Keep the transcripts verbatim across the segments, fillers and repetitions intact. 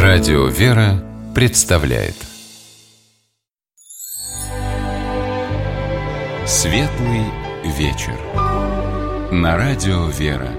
Радио «Вера» представляет Светлый вечер на Радио «Вера».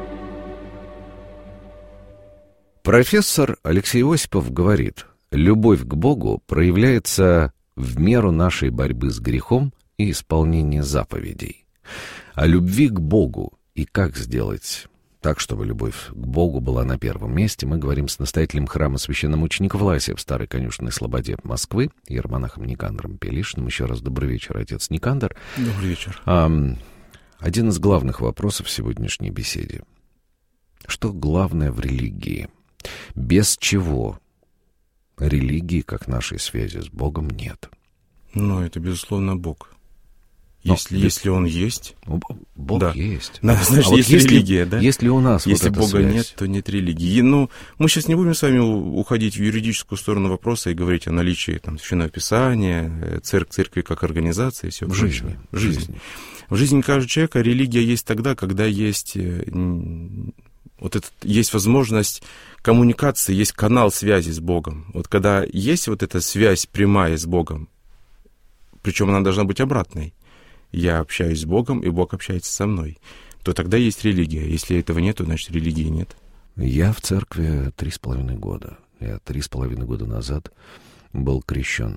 Профессор Алексей Осипов говорит: любовь к Богу проявляется в меру нашей борьбы с грехом и исполнения заповедей. О любви к Богу и как сделать так, чтобы любовь к Богу была на первом месте, мы говорим с настоятелем храма священномучеников Власия в Старой Конюшенной Слободе Москвы, иеромонахом Никандром Пелишиным. Еще раз добрый вечер, отец Никандр. Добрый вечер. А, один из главных вопросов в сегодняшней беседе. Что главное в религии? Без чего религии, как нашей связи с Богом, нет? Ну, это, безусловно, Бог. Но, если, да, если Он есть... Бог да. есть. Да, значит, а есть вот если, религия, да? Если у нас Если вот эта Бога связь... нет, то нет религии. Ну, мы сейчас не будем с вами уходить в юридическую сторону вопроса и говорить о наличии там, Священного Писания, церкви, церкви как организации и все в прочее. Жизни. В жизни. В жизни каждого человека религия есть тогда, когда есть... Вот это, есть возможность коммуникации, есть канал связи с Богом. Вот когда есть вот эта связь прямая с Богом, причем она должна быть обратной. Я общаюсь с Богом, и Бог общается со мной, то тогда есть религия. Если этого нет, то значит религии нет. Я в церкви три с половиной года. Я три с половиной года назад был крещен.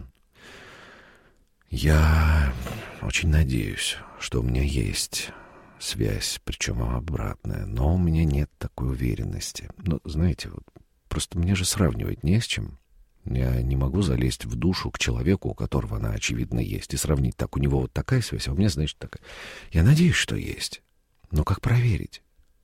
Я очень надеюсь, что у меня есть связь, причем обратная, но у меня нет такой уверенности. Ну, знаете, вот просто мне же сравнивать не с чем. Я не могу залезть в душу к человеку, у которого она, очевидно, есть, и сравнить так: у него вот такая связь, а у меня, значит, такая. Я надеюсь, что есть. Но как проверить?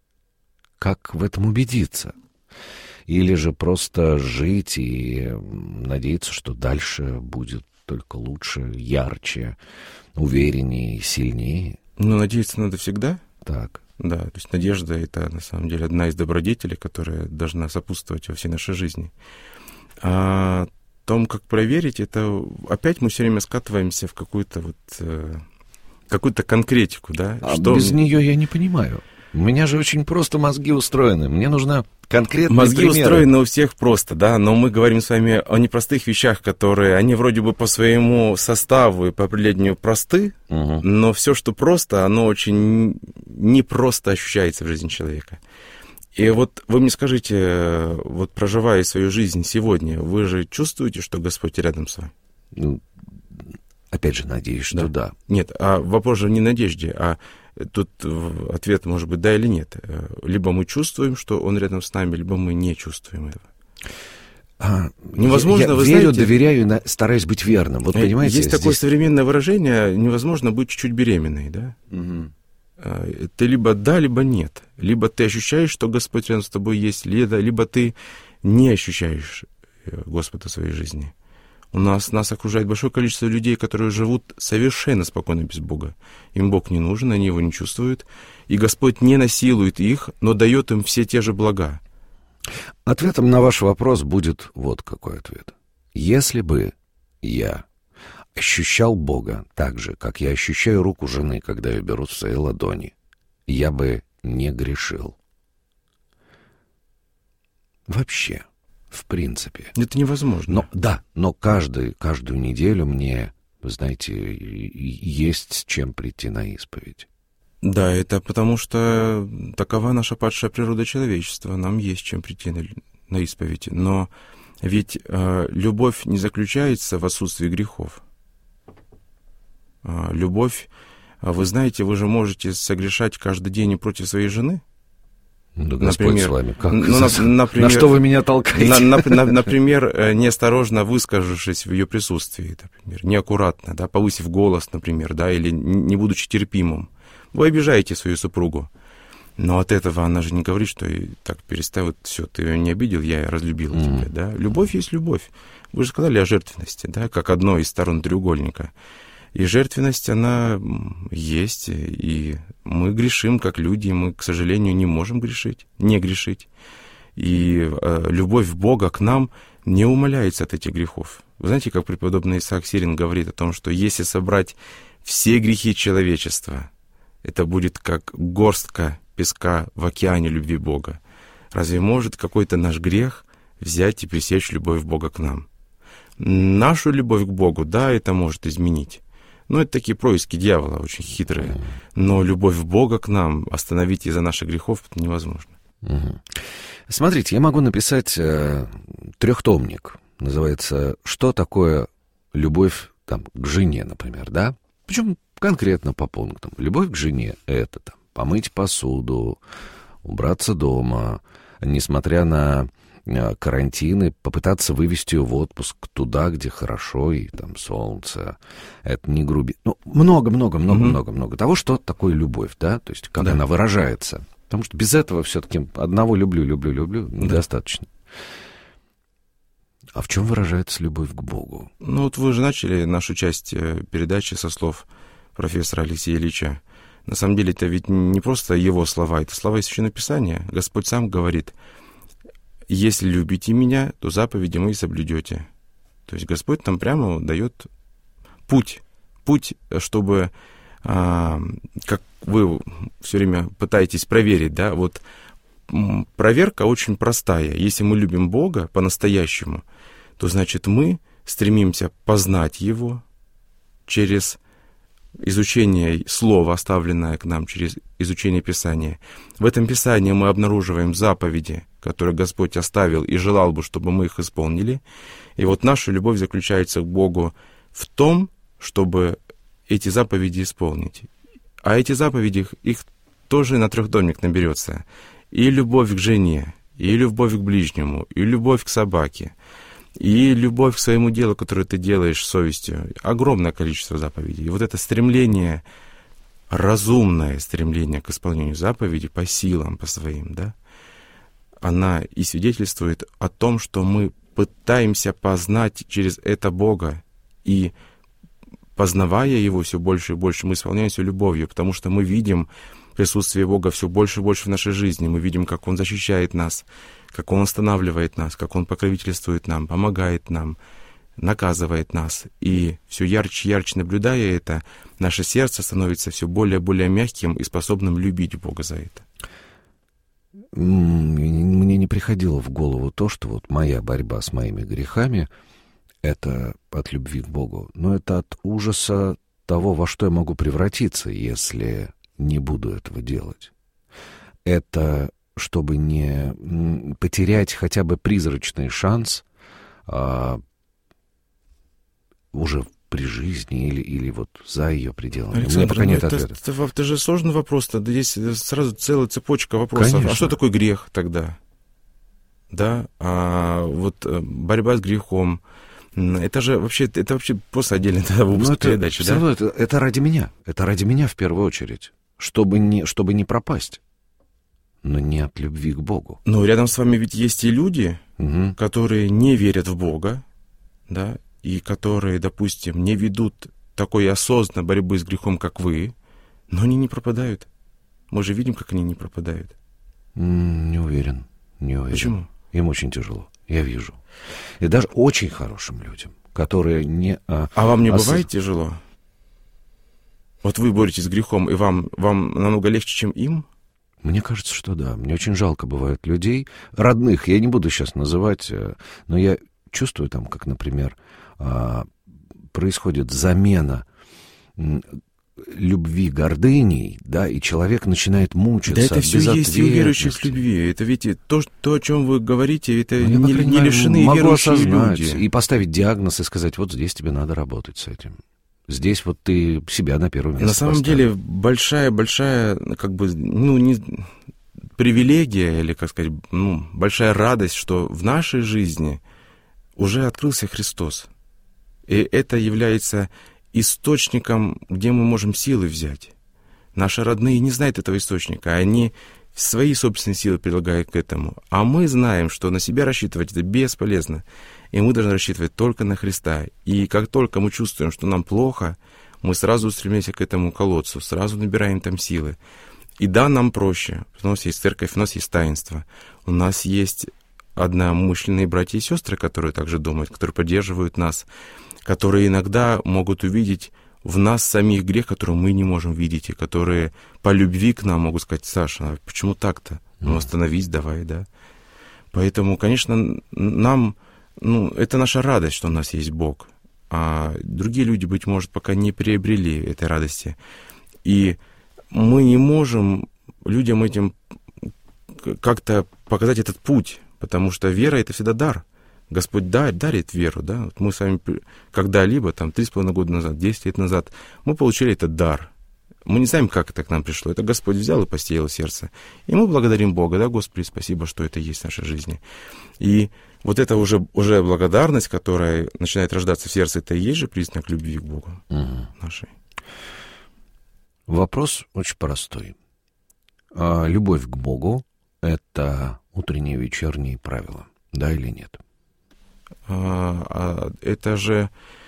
Как в этом убедиться? Или же просто жить и надеяться, что дальше будет только лучше, ярче, увереннее, сильнее? Ну, надеяться надо всегда. Так. Да, то есть надежда — это, на самом деле, одна из добродетелей, которая должна сопутствовать во всей нашей жизни. А о том, как проверить, это опять мы все время скатываемся в какую-то вот э, какую-то конкретику, да? А что без нее я не понимаю. У меня же очень просто мозги устроены. Мне нужна конкретная Мозги примеры. устроены у всех просто, да, но мы говорим с вами о непростых вещах, которые, они вроде бы по своему составу и по определению просты, угу. Но все, что просто, оно очень непросто ощущается в жизни человека. И вот вы мне скажите, вот проживая свою жизнь сегодня, вы же чувствуете, что Господь рядом с вами? Ну, опять же, надеюсь, что да. да. Нет, а вопрос же не в надежде, а тут ответ может быть да или нет. Либо мы чувствуем, что Он рядом с нами, либо мы не чувствуем этого. А, невозможно, я, я вы верю, знаете, доверяю, стараюсь быть верным. Вот понимаете, есть здесь... такое современное выражение: невозможно быть чуть-чуть беременной, да? Угу. Ты либо да, либо нет. Либо ты ощущаешь, что Господь рядом с тобой есть, либо, либо ты не ощущаешь Господа в своей жизни. У нас, нас окружает большое количество людей, которые живут совершенно спокойно без Бога. Им Бог не нужен, они Его не чувствуют. И Господь не насилует их, но дает им все те же блага. Ответом на ваш вопрос будет вот какой ответ. Если бы я ощущал Бога так же, как я ощущаю руку жены, когда ее берут в свои ладони, я бы не грешил. Вообще, в принципе. Это невозможно. Но, да, но каждый, каждую неделю мне, вы знаете, есть с чем прийти на исповедь. Да, это потому что такова наша падшая природа человечества. Нам есть чем прийти на, на исповедь. Но ведь э, любовь не заключается в отсутствии грехов. Любовь, вы знаете, вы же можете согрешать каждый день и против своей жены. Да, Господь например, с вами. Как? Ну, на, например, на что вы меня толкаете? На, на, на, например, неосторожно выскажившись в ее присутствии, например, неаккуратно, да, повысив голос, например, да, или не будучи терпимым. Вы обижаете свою супругу. Но от этого она же не говорит, что так, перестань, вот все, ты ее не обидел, я разлюбила mm. тебя, да. Любовь есть любовь. Вы же сказали о жертвенности, да, как одной из сторон треугольника. И жертвенность, она есть, и мы грешим как люди, и мы, к сожалению, не можем грешить, не грешить. И э, любовь Бога к нам не умаляется от этих грехов. Вы знаете, как преподобный Исаак Сирин говорит о том, что если собрать все грехи человечества, это будет как горстка песка в океане любви Бога. Разве может какой-то наш грех взять и пресечь любовь Бога к нам. Нашу любовь к Богу, да, это может изменить. Но это такие происки дьявола, очень хитрые. Но любовь Бога к нам остановить из-за наших грехов это невозможно. Угу. Смотрите, я могу написать э, трехтомник. Называется «Что такое любовь там, к жене», например, да? Причем конкретно по пунктам. Любовь к жене — это там, помыть посуду, убраться дома, несмотря на э, карантины, попытаться вывести ее в отпуск туда, где хорошо и там солнце. Это не грубить. Ну, много-много-много-много-много того, что такое любовь, да? То есть как да. она выражается. Потому что без этого все-таки одного люблю, люблю, люблю недостаточно. А в чем выражается любовь к Богу? Ну вот вы же начали нашу часть передачи со слов профессора Алексея Ильича. На самом деле это ведь не просто его слова, это слова из Священного Писания. Господь сам говорит: «Если любите меня, то заповеди мои соблюдете». То есть Господь нам прямо дает путь, путь, чтобы... А, как вы все время пытаетесь проверить, да, вот проверка очень простая. Если мы любим Бога по-настоящему, то значит мы стремимся познать Его через изучение Слова, оставленное к нам, через изучение Писания. В этом Писании мы обнаруживаем заповеди, которые Господь оставил и желал бы, чтобы мы их исполнили. И вот наша любовь заключается к Богу в том, чтобы эти заповеди исполнить. А эти заповеди, их тоже на трехдомник наберется. И любовь к жене, и любовь к ближнему, и любовь к собаке, и любовь к своему делу, которое ты делаешь с совестью. Огромное количество заповедей. И вот это стремление, разумное стремление к исполнению заповедей по силам, по своим, да, она и свидетельствует о том, что мы пытаемся познать через это Бога, и познавая Его все больше и больше, мы исполняемся любовью, потому что мы видим присутствие Бога все больше и больше в нашей жизни. Мы видим, как Он защищает нас, как Он останавливает нас, как Он покровительствует нам, помогает нам, наказывает нас. И все ярче и ярче наблюдая это, наше сердце становится все более и более мягким и способным любить Бога за это. Мне не приходило в голову то, что вот моя борьба с моими грехами — это от любви к Богу, но это от ужаса того, во что я могу превратиться, если не буду этого делать. Это чтобы не потерять хотя бы призрачный шанс а, уже при жизни или, или вот за ее пределами. Александр, У меня пока ну нет это, ответа. Это, это же сложный вопрос. Здесь сразу целая цепочка вопросов. Конечно. А что такое грех тогда? Да, а вот борьба с грехом. Это же вообще, это вообще просто отдельная выпуск передачи, да? Это, это ради меня. Это ради меня в первую очередь. Чтобы не, чтобы не пропасть. Но не от любви к Богу. Но рядом с вами ведь есть и люди, угу. которые не верят в Бога, да, и которые, допустим, не ведут такой осознанной борьбы с грехом, как вы, но они не пропадают. Мы же видим, как они не пропадают. Не уверен, не уверен. Почему? Им очень тяжело, я вижу. И даже очень хорошим людям, которые не... А, а вам не ос... бывает тяжело? Вот вы боретесь с грехом, и вам, вам намного легче, чем им? Мне кажется, что да. Мне очень жалко бывает людей, родных, я не буду сейчас называть, но я чувствую там, как, например, происходит замена любви гордыней, да, и человек начинает мучиться. Да это все есть и у верующих в любви. Это ведь то, то, о чем вы говорите, это не, не лишены могу верующие осознать люди. И поставить диагноз и сказать: вот здесь тебе надо работать с этим. Здесь вот ты себя на первое место На самом поставил. деле большая-большая, как бы, ну, не привилегия, или, как сказать, ну, большая радость, что в нашей жизни уже открылся Христос. И это является источником, где мы можем силы взять. Наши родные не знают этого источника, они свои собственные силы прилагают к этому. А мы знаем, что на себя рассчитывать это бесполезно. И мы должны рассчитывать только на Христа. И как только мы чувствуем, что нам плохо, мы сразу устремляемся к этому колодцу, сразу набираем там силы. И да, нам проще. У нас есть церковь, у нас есть таинство. У нас есть одномышленные братья и сестры, которые также думают, которые поддерживают нас, которые иногда могут увидеть в нас самих грех, который мы не можем видеть, и которые по любви к нам могут сказать: Саша, а почему так-то? Ну, остановись давай, да. Поэтому, конечно, нам, ну, это наша радость, что у нас есть Бог. А другие люди, быть может, пока не приобрели этой радости. И мы не можем людям этим как-то показать этот путь, потому что вера — это всегда дар. Господь дарит веру, да. Вот мы с вами когда-либо, там, три с половиной года назад, десять лет назад, мы получили этот дар. Мы не знаем, как это к нам пришло. Это Господь взял и посеял сердце. И мы благодарим Бога, да, Господи, спасибо, что это есть в нашей жизни. И вот эта уже, уже благодарность, которая начинает рождаться в сердце, это и есть же признак любви к Богу угу. нашей. Вопрос очень простой. А любовь к Богу — это утренние, вечерние правила, да или нет? А, а, это же...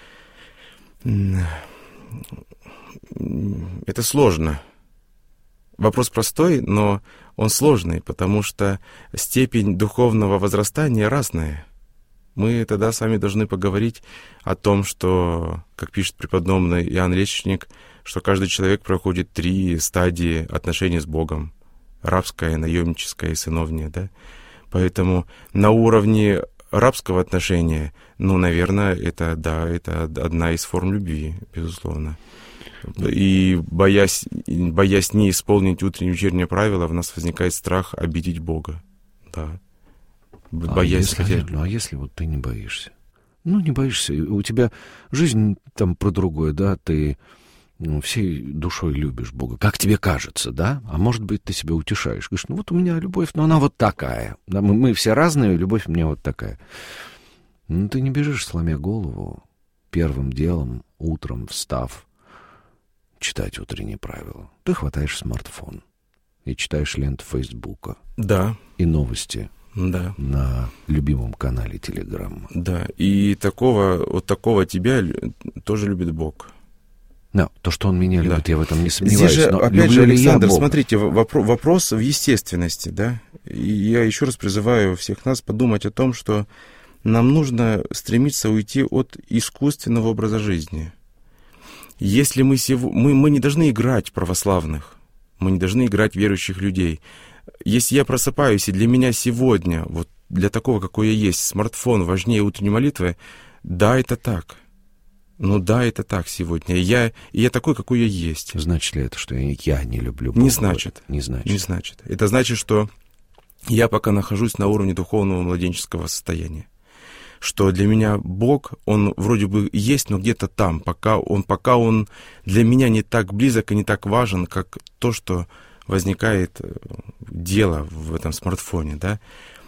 Это сложно. Вопрос простой, но он сложный, потому что степень духовного возрастания разная. Мы тогда с вами должны поговорить о том, что, как пишет преподобный Иоанн Речник, что каждый человек проходит три стадии отношений с Богом. Рабская, наемническая и сыновняя, да? Поэтому на уровне рабского отношения, ну, наверное, это, да, это одна из форм любви, безусловно. И боясь, боясь не исполнить утреннее и вечернее правило, в нас возникает страх обидеть Бога. Да. Боясь... А если, ну, а если вот ты не боишься? Ну, не боишься. У тебя жизнь там про другое, да? Ты ну, всей душой любишь Бога. Как тебе кажется, да? А может быть, ты себя утешаешь. Говоришь, ну вот у меня любовь, но она вот такая. Да, мы, мы все разные, любовь у меня вот такая. Ну, ты не бежишь, сломя голову, первым делом, утром встав, читать утренние правила. Ты хватаешь смартфон и читаешь ленту Фейсбука. Да. И новости. Да. На любимом канале Телеграм. Да. И такого, вот такого тебя тоже любит Бог. Да, то, что он меня любит, да. Я в этом не сомневаюсь. Здесь же, но опять же, Александр, смотрите, вопрос, вопрос в естественности, да. И я еще раз призываю всех нас подумать о том, что нам нужно стремиться уйти от искусственного образа жизни. Если мы, сего, мы, мы не должны играть православных, мы не должны играть верующих людей. Если я просыпаюсь, и для меня сегодня, вот для такого, какой я есть, смартфон важнее утренней молитвы, да, это так. Ну да, это так сегодня. Я, я такой, какой я есть. Значит ли это, что я не люблю Бога? Не значит. Не значит. Не значит. Это значит, что я пока нахожусь на уровне духовного младенческого состояния. Что для меня Бог, Он вроде бы есть, но где-то там, пока он, пока он для меня не так близок и не так важен, как то, что возникает дело в этом смартфоне, да.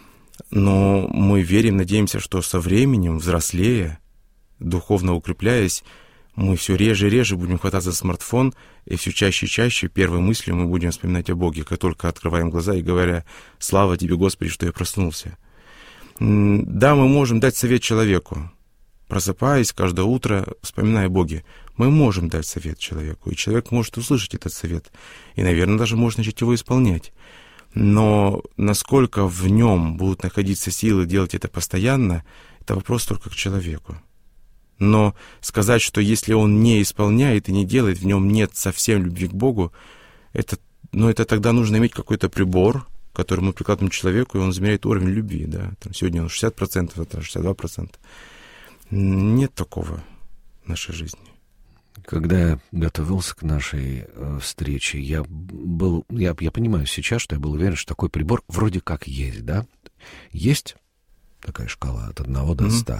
Но мы верим, надеемся, что со временем, взрослея, духовно укрепляясь, мы все реже и реже будем хвататься за смартфон, и все чаще и чаще первой мыслью мы будем вспоминать о Боге, как только открываем глаза и говоря: «Слава Тебе, Господи, что я проснулся». Да, мы можем дать совет человеку. Просыпаясь каждое утро, вспоминая о Боге, мы можем дать совет человеку, и человек может услышать этот совет, и, наверное, даже может начать его исполнять. Но насколько в нем будут находиться силы делать это постоянно, это вопрос только к человеку. Но сказать, что если он не исполняет и не делает, в нем нет совсем любви к Богу, это, ну, это тогда нужно иметь какой-то прибор, который мы прикладываем к человеку, и он измеряет уровень любви. Да? Там сегодня он шестьдесят процентов, это шестьдесят два процента. Нет такого в нашей жизни. Когда я готовился к нашей э, встрече, я был, я, я понимаю сейчас, что я был уверен, что такой прибор вроде как есть, да? Есть такая шкала от одного до ста.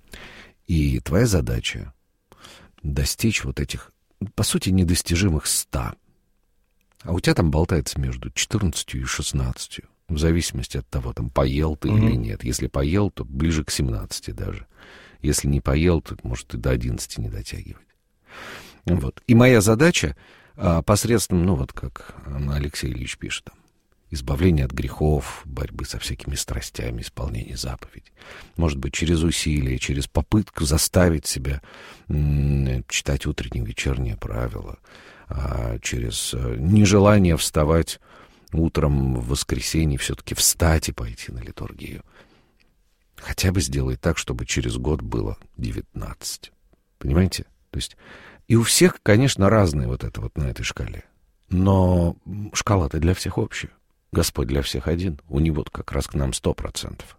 И твоя задача достичь вот этих, по сути, недостижимых ста. А у тебя там болтается между четырнадцатью и шестнадцатью, в зависимости от того, там, поел ты mm-hmm. или нет. Если поел, то ближе к семнадцати даже. Если не поел, то, может, и до одиннадцати не дотягивать. Вот. И моя задача а, посредством, ну, вот как Алексей Ильич пишет, там, избавление от грехов, борьбы со всякими страстями, исполнение заповедей. Может быть, через усилие, через попытку заставить себя м- читать утренние и вечерние правила, а через нежелание вставать утром в воскресенье, все-таки встать и пойти на литургию. Хотя бы сделай так, чтобы через год было девятнадцать. Понимаете? То есть и у всех, конечно, разные вот это вот на этой шкале. Но шкала-то для всех общая. Господь для всех один. У него как раз к нам сто процентов.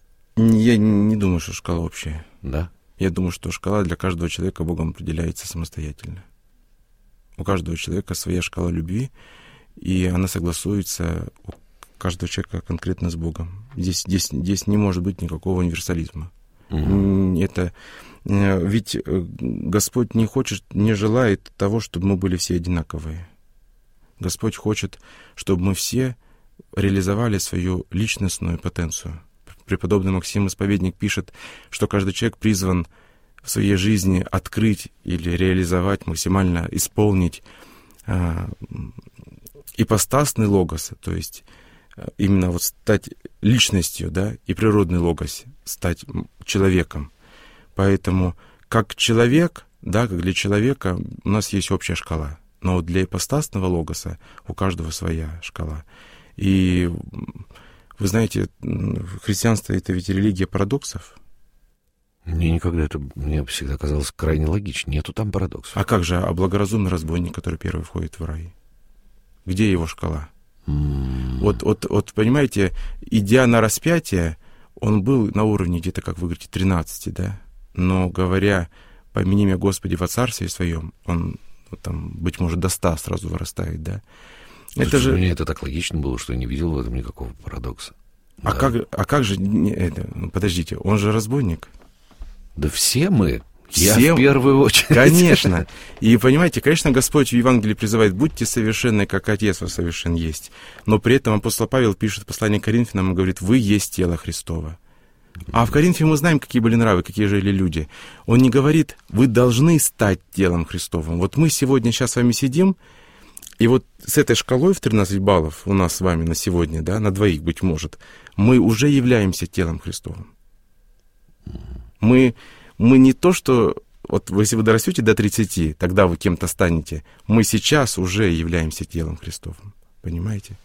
Я не думаю, что шкала общая. Да? Я думаю, что шкала для каждого человека Богом определяется самостоятельно. У каждого человека своя шкала любви, и она согласуется у каждого человека конкретно с Богом. Здесь, здесь, здесь не может быть никакого универсализма. Угу. Это, ведь Господь не хочет, не желает того, чтобы мы были все одинаковые. Господь хочет, чтобы мы все реализовали свою личностную потенцию. Преподобный Максим Исповедник пишет, что каждый человек призван в своей жизни открыть или реализовать, максимально исполнить э, ипостасный логос, то есть именно вот стать личностью, да, и природный логос, стать человеком. Поэтому как человек, да, как для человека у нас есть общая шкала, но для ипостасного логоса у каждого своя шкала. И вы знаете, христианство — это ведь религия парадоксов. Мне никогда это, мне всегда казалось крайне логично. Нету там парадоксов. А как же, а благоразумный разбойник, который первый входит в рай? Где его шкала? Mm. Вот, вот, вот, понимаете, идя на распятие, он был на уровне где-то, как вы говорите, тринадцати, да? Но говоря «помяни меня, Господи, во царстве своем», он вот, там, быть может, до ста сразу вырастает, да? Это Слушай, же... Мне это так логично было, что я не видел в этом никакого парадокса. А, да. как, а как же... Это, подождите, он же разбойник. Да все мы. Все, я в первую очередь. Конечно. И понимаете, конечно, Господь в Евангелии призывает: будьте совершенны, как Отец ваш совершен есть. Но при этом апостол Павел пишет в послании к Коринфянам и говорит: вы есть тело Христово. А в Коринфе мы знаем, какие были нравы, какие жили люди. Он не говорит: вы должны стать телом Христовым. Вот мы сегодня сейчас с вами сидим, и вот с этой шкалой в тринадцать баллов у нас с вами на сегодня, да, на двоих, быть может, мы уже являемся телом Христовым. Мы, мы не то, что... Вот если вы дорастете до тридцати, тогда вы кем-то станете. Мы сейчас уже являемся телом Христовым. Понимаете?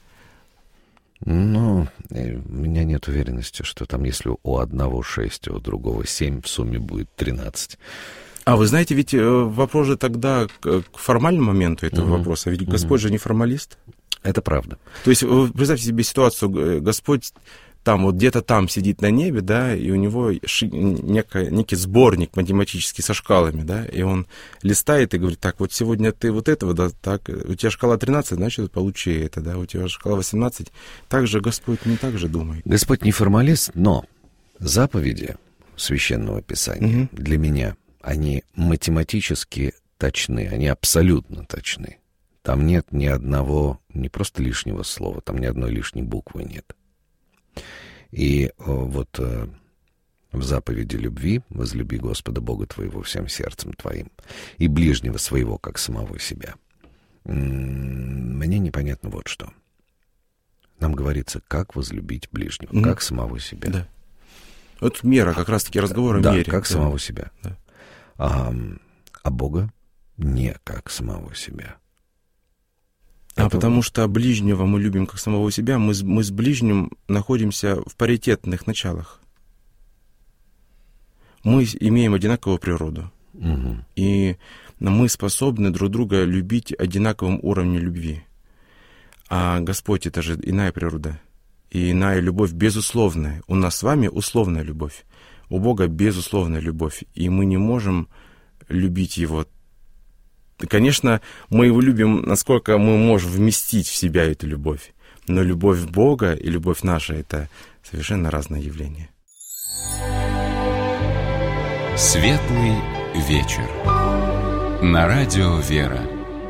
Ну, у меня нет уверенности, что там, если у одного шесть, а у другого семь, в сумме будет тринадцать. А вы знаете, ведь вопрос же тогда к формальному моменту этого угу. вопроса. Ведь угу. Господь же не формалист. Это правда. То есть, представьте себе ситуацию, Господь там вот где-то там сидит на небе, да, и у него ши, некий, некий сборник математический со шкалами, да, и он листает и говорит: так, вот сегодня ты вот этого, да, так, у тебя шкала тринадцать, значит, получи это, да, у тебя шкала восемнадцать. Так же Господь не так же думает. Господь не формалист, но заповеди Священного Писания угу. для меня, они математически точны, они абсолютно точны. Там нет ни одного, не просто лишнего слова, там ни одной лишней буквы нет. И вот в заповеди любви: возлюби Господа Бога твоего всем сердцем твоим и ближнего своего, как самого себя. Мне непонятно вот что. Нам говорится, как возлюбить ближнего, mm-hmm. как самого себя. Да. Вот мера, как раз-таки разговор о да, мере. Как да. самого себя. Да. А, а Бога не как самого себя. А это... потому что ближнего мы любим как самого себя, мы с, мы с ближним находимся в паритетных началах. Мы имеем одинаковую природу. Угу. И мы способны друг друга любить одинаковым уровнем любви. А Господь — это же иная природа. И иная любовь безусловная. У нас с вами условная любовь. У Бога безусловная любовь. И мы не можем любить Его. Конечно, мы его любим, насколько мы можем вместить в себя эту любовь. Но любовь Бога и любовь наша — это совершенно разные явления. Светлый вечер. На радио «Вера».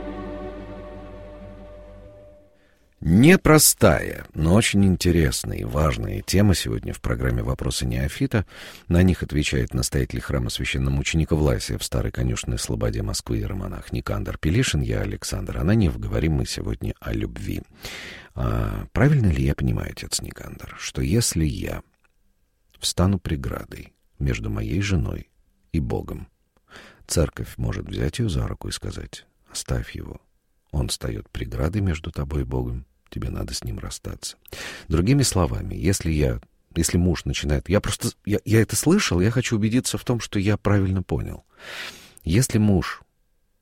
Непростая, но очень интересная и важная тема сегодня в программе «Вопросы неофита». На них отвечает настоятель храма священномученика Власия в Старой Конюшенной Слободе Москвы иеромонах Никандр Пелишин, я Александр Ананьев. Говорим мы сегодня о любви. А правильно ли я понимаю, отец Никандр, что если я встану преградой между моей женой и Богом, церковь может взять ее за руку и сказать: оставь его, он встает преградой между тобой и Богом, тебе надо с ним расстаться. Другими словами, если я, если муж начинает... Я просто... Я, я это слышал, я хочу убедиться в том, что я правильно понял. Если муж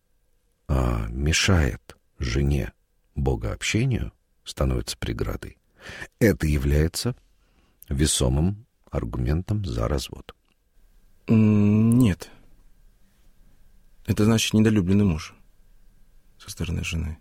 а, мешает жене богообщению, становится преградой, Это является весомым аргументом за развод. Нет. Это значит недолюбленный муж со стороны жены.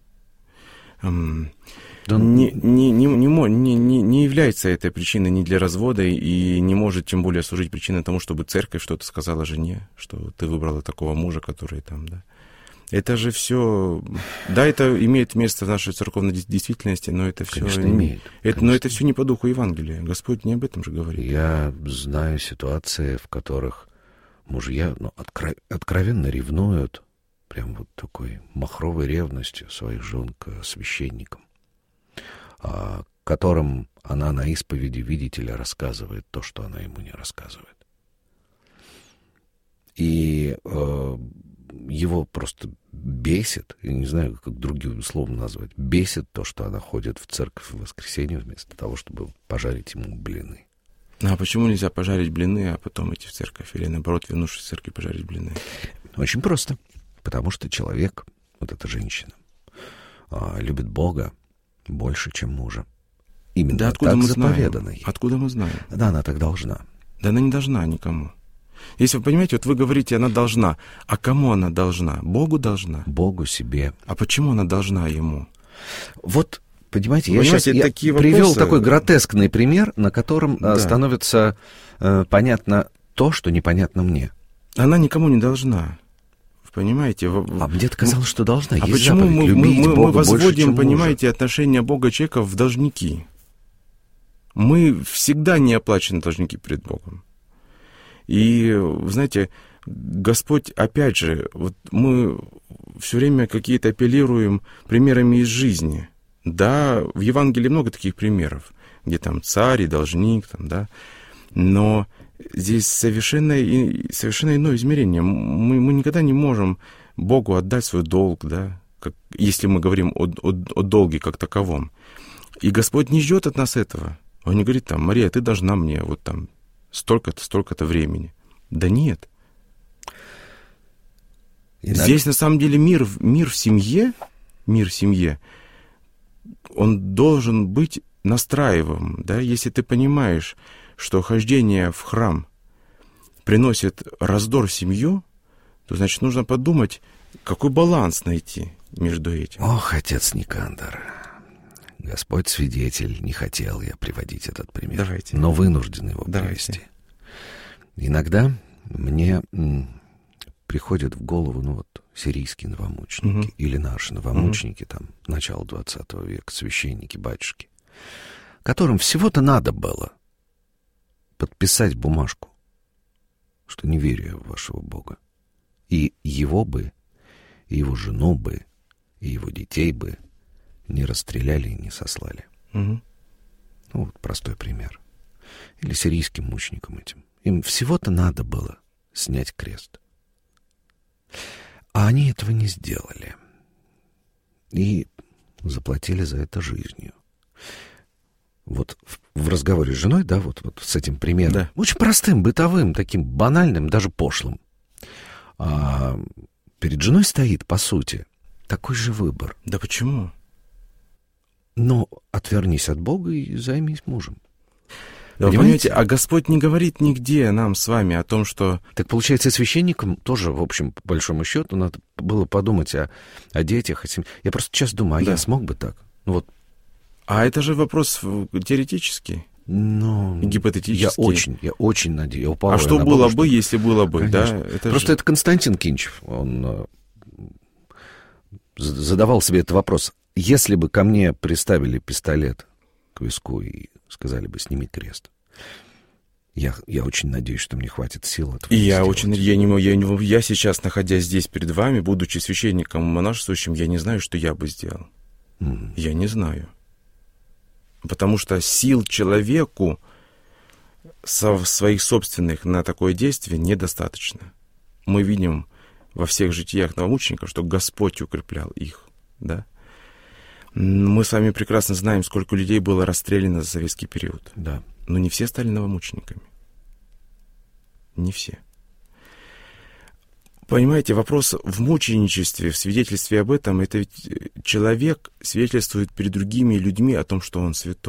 Да, не, не, не, не, не, не является этой причиной ни для развода и не может тем более служить причиной тому, чтобы церковь что-то сказала жене, что ты выбрала такого мужа, который там, да. Это же все, да, это имеет место в нашей церковной действительности, но это все, конечно, имеет. Это, конечно. Но это все не по духу Евангелия. Господь не об этом же говорит. Я знаю ситуации, в которых мужья ну, откро... откровенно ревнуют, прям вот такой махровой ревностью своих жен к священникам, а, которым она на исповеди, видите ли, рассказывает то, что она ему не рассказывает. И э, его просто бесит, я не знаю, как другие условно назвать, бесит то, что она ходит в церковь в воскресенье вместо того, чтобы пожарить ему блины. А почему нельзя пожарить блины, а потом идти в церковь? Или, наоборот, вернувшись в церковь, пожарить блины? Очень просто. Потому что человек, вот эта женщина, любит Бога больше, чем мужа. Именно да откуда так мы заповедано знаем? ей. Откуда мы знаем? Да, она так должна. Да она не должна никому. Если вы понимаете, вот вы говорите, она должна. А кому она должна? Богу должна? Богу, себе. А почему она должна ему? Вот, понимаете, я понимаете, сейчас я такие привел вопросы... такой гротескный пример, на котором да. становится э, понятно то, что непонятно мне. Она никому не должна. Понимаете? А мне-то казалось, что должна. А Есть почему заповедь, мы, любить мы, Бога мы возводим, больше, чем понимаете, мужа? отношения Бога человека в должники? Мы всегда не оплачены должники перед Богом. И, вы знаете, Господь, опять же, вот мы все время какие-то апеллируем примерами из жизни. Да, в Евангелии много таких примеров, где там царь и должник, там, да, но здесь совершенно, совершенно иное измерение. Мы, мы никогда не можем Богу отдать свой долг, да, как, если мы говорим о, о, о долге как таковом. И Господь не ждет от нас этого. Он не говорит там: Мария, ты должна мне вот там столько-то, столько-то времени. Да нет. Иногда... Здесь на самом деле мир, мир в семье, мир в семье, он должен быть настраиваемым, да, если ты понимаешь, что хождение в храм приносит раздор в семью, то, значит, нужно подумать, какой баланс найти между этим. Ох, отец Никандр, Господь свидетель, не хотел я приводить этот пример, Давайте. но вынужден его Давайте. привести. Иногда мне м, приходят в голову, ну вот, сирийские новомученики угу. или наши новомученики, угу. там, начала двадцатого века, священники, батюшки, которым всего-то надо было подписать бумажку, что не верю в вашего Бога. И его бы, и его жену бы, и его детей бы не расстреляли и не сослали. Угу. Ну, вот простой пример. Или сирийским мученикам этим. Им всего-то надо было снять крест. А они этого не сделали. И заплатили за это жизнью. Вот в, в разговоре с женой, да, вот, вот с этим примером, да. очень простым, бытовым, таким банальным, даже пошлым. А перед женой стоит, по сути, такой же выбор. Да почему? Но отвернись от Бога и займись мужем. Да, вы понимаете, а Господь не говорит нигде нам с вами о том, что... Так получается, священникам тоже, в общем, по большому счету, надо было подумать о, о детях, о семье. Я просто сейчас думаю, а да. я смог бы так? Ну вот. А это же вопрос теоретический, ну, гипотетический. Я очень, я очень надеюсь. Я а что было Бога, бы, что... если было бы? Да, это просто же... это Константин Кинчев, он э, задавал себе этот вопрос. Если бы ко мне приставили пистолет к виску и сказали бы: сними крест, я, я очень надеюсь, что мне хватит сил этого. И я очень, я, не, я, не, я сейчас, находясь здесь перед вами, будучи священником монашествующим, я не знаю, что я бы сделал. Mm. Я не знаю. Потому что сил человеку со, своих собственных на такое действие недостаточно. Мы видим во всех житиях новомучеников, что Господь укреплял их, да. Мы с вами прекрасно знаем, сколько людей было расстреляно за советский период. Да. Но не все стали новомучениками. Не все. Понимаете, вопрос в мученичестве, в свидетельстве об этом, это ведь человек свидетельствует перед другими людьми о том, что он святой.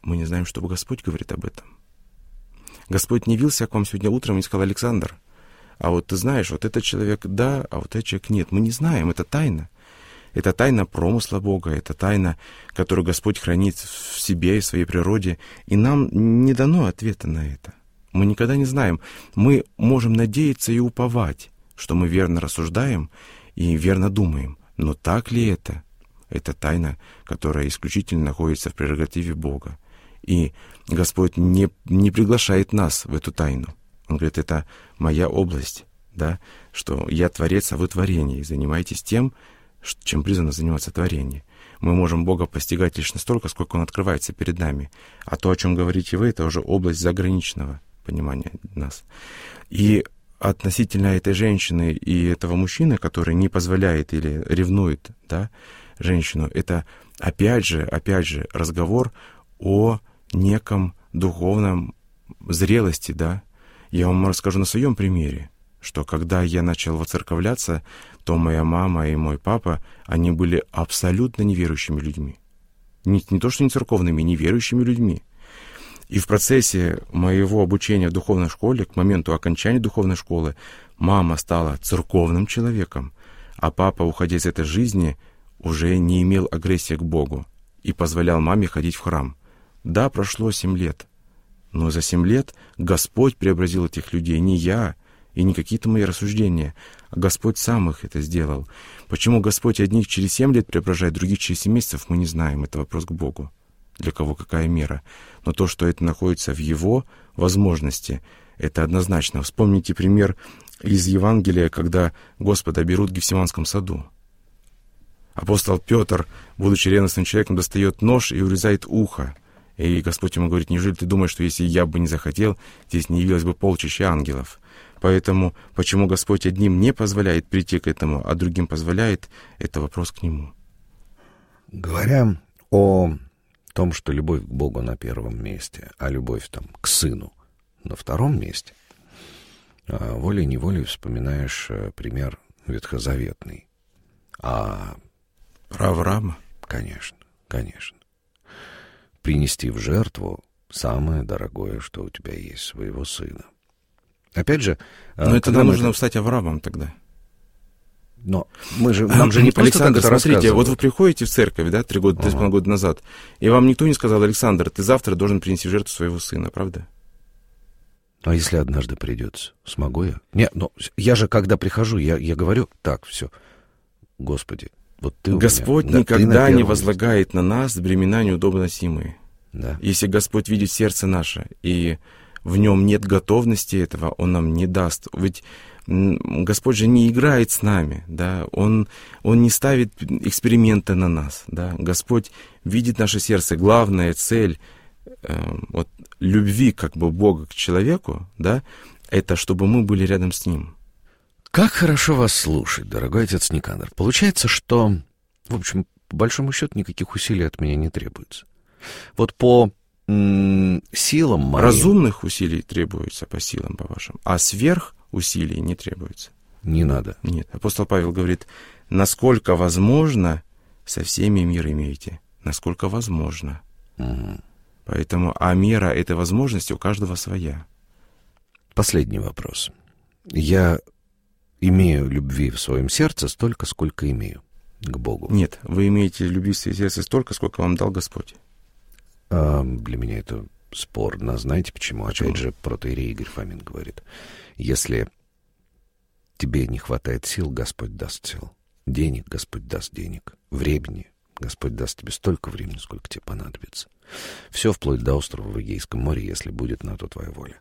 мы не знаем, что Господь говорит об этом. Господь не явился к вам сегодня утром и сказал: Александр, а вот ты знаешь, вот этот человек да, а вот этот человек нет. Мы не знаем, это тайна. Это тайна промысла Бога, это тайна, которую Господь хранит в себе и в своей природе. И нам не дано ответа на это. Мы никогда не знаем. Мы можем надеяться и уповать, что мы верно рассуждаем и верно думаем. Но так ли это? Это тайна, которая исключительно находится в прерогативе Бога. И Господь не, не приглашает нас в эту тайну. Он говорит: это моя область, да, что я творец, а вы творение, и занимайтесь тем, чем призвано заниматься творение. Мы можем Бога постигать лишь настолько, сколько Он открывается перед нами. А то, о чем говорите вы, это уже область заграничного понимания нас. И относительно этой женщины и этого мужчины, который не позволяет или ревнует, да, женщину, это опять же, опять же разговор о неком духовном зрелости, да. Я вам расскажу на своем примере, что когда я начал воцерковляться, то моя мама и мой папа, они были абсолютно неверующими людьми. Не, не то что не церковными, неверующими людьми. И в процессе моего обучения в духовной школе, к моменту окончания духовной школы, мама стала церковным человеком, а папа, уходя из этой жизни, уже не имел агрессии к Богу и позволял маме ходить в храм. Да, прошло семь лет, но за семь лет Господь преобразил этих людей, не я и не какие-то мои рассуждения, а Господь сам их это сделал. Почему Господь одних через семь лет преображает, других через семь месяцев, мы не знаем, это вопрос к Богу. Для кого какая мера. Но то, что это находится в Его возможности, это однозначно. Вспомните пример из Евангелия, когда Господа берут в Гефсиманском саду. Апостол Петр, будучи ревностным человеком, достает нож и урезает ухо. И Господь ему говорит: неужели ты думаешь, что если я бы не захотел, здесь не явилось бы полчища ангелов? Поэтому почему Господь одним не позволяет прийти к этому, а другим позволяет, это вопрос к Нему. Говоря о том, что любовь к Богу на первом месте, а любовь там к Сыну на втором месте, волей-неволей вспоминаешь пример ветхозаветный. А про Авраама? Конечно, конечно. Принести в жертву самое дорогое, что у тебя есть, своего сына. Опять же... Но это нам нужно это... стать Авраамом тогда. Но мы же, нам же не просто Александр, так это смотрите, вот вы приходите в церковь, да, три года, три с половиной года назад, и вам никто не сказал: Александр, ты завтра должен принести в жертву своего сына, правда? А если однажды придется, смогу я? Нет, ну я же, когда прихожу, я, я говорю: так, все, Господи, вот ты у Господь меня, никогда да, не возлагает на нас бремена неудобно носимые. Да. Если Господь видит сердце наше, и в нем нет готовности этого, Он нам не даст. Ведь Господь же не играет с нами, да, Он, Он не ставит эксперименты на нас, да. Господь видит наше сердце. Главная цель э, вот, любви как бы Бога к человеку, да, это чтобы мы были рядом с Ним. Как хорошо вас слушать, дорогой отец Никандр. Получается, что, в общем, по большому счету, никаких усилий от меня не требуется. Вот по м- силам моим... Разумных усилий требуется по силам, по вашим, а сверх усилий не требуется. Не надо. Нет. Апостол Павел говорит: насколько возможно, со всеми мир имейте. Насколько возможно. Угу. Поэтому, а мера этой возможности у каждого своя. Последний вопрос. Я имею любви в своем сердце столько, сколько имею к Богу. Нет, вы имеете любви в своем сердце столько, сколько вам дал Господь. А для меня это спорно. Знаете почему? Почему? Опять же, протоиерей Игорь Фомин говорит: если тебе не хватает сил, Господь даст сил. Денег Господь даст денег. Времени Господь даст тебе столько времени, сколько тебе понадобится. Все вплоть до острова в Эгейском море, если будет на то твоя воля.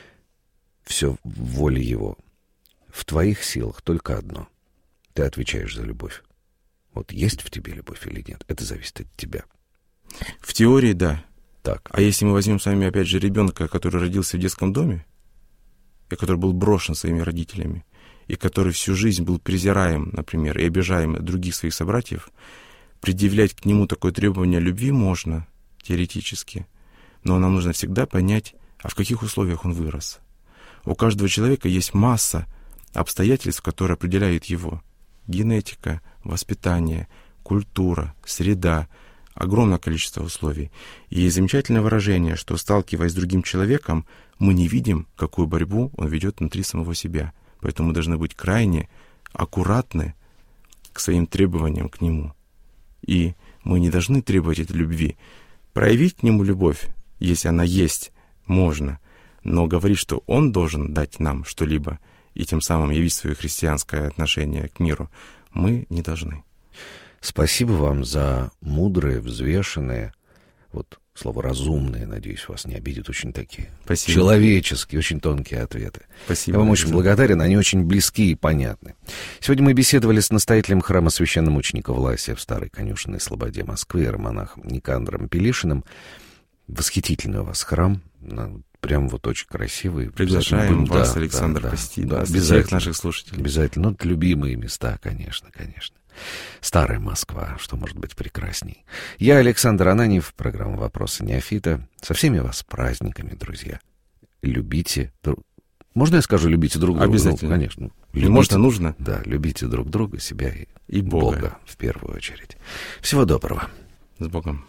Все в воле Его. В твоих силах только одно. Ты отвечаешь за любовь. Вот есть в тебе любовь или нет, это зависит от тебя. В теории, да. Так. А если мы возьмем с вами, опять же, ребенка, который родился в детском доме, и который был брошен своими родителями, и который всю жизнь был презираем, например, и обижаем других своих собратьев, предъявлять к нему такое требование любви можно, теоретически, но нам нужно всегда понять, а в каких условиях он вырос. У каждого человека есть масса обстоятельств, которые определяют его. Генетика, воспитание, культура, среда, огромное количество условий. И замечательное выражение, что, сталкиваясь с другим человеком, мы не видим, какую борьбу он ведет внутри самого себя. Поэтому мы должны быть крайне аккуратны к своим требованиям к нему. И мы не должны требовать этой любви. Проявить к нему любовь, если она есть, можно, но говорить, что он должен дать нам что-либо, и тем самым явить свое христианское отношение к миру, мы не должны. Спасибо вам за мудрые, взвешенные, вот слово «разумные», надеюсь, вас не обидят, очень такие Спасибо. Человеческие, очень тонкие ответы. Спасибо. Я вам очень благодарен, они очень близки и понятны. Сегодня мы беседовали с настоятелем храма священномученика Власия в Старой Конюшенной Слободе Москвы, романахом Никандром Пелишиным. Восхитительный у вас храм, прям вот очень красивый. Приглашаем вас, да, Александр, да, посетить да, нас, обязательно, всех наших слушателей. Обязательно. Ну, любимые места, конечно, конечно. Старая Москва, что может быть прекрасней. Я Александр Ананьев, программа «Вопросы неофита». Со всеми вас с праздниками, друзья. Любите друг... Можно я скажу, любите друг друга? Обязательно. Ну, конечно. Любите... Можно, нужно. Да, любите друг друга, себя и, и Бога. Бога в первую очередь. Всего доброго. С Богом.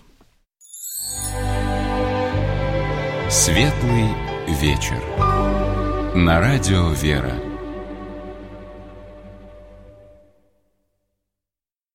Светлый вечер. На радио «Вера».